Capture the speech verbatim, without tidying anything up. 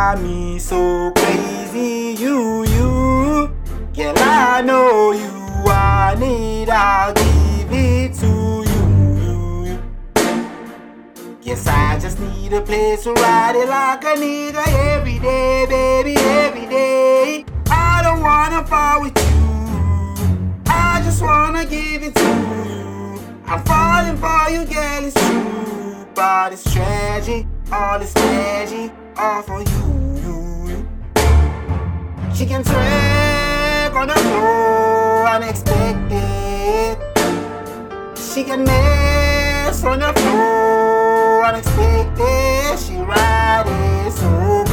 got me so crazy. You, you, girl, I know you want it, I'll give it to you, you, you. Yes, I just need a place to ride it like a nigga every day, baby, every day. I don't wanna fall with you, I just wanna give it to you. I'm falling for you, girl, it's true, but it's tragic, all this magic, all for you, you, you. She can twerk on the floor, unexpected. She can mess on the floor, unexpected. She ride it so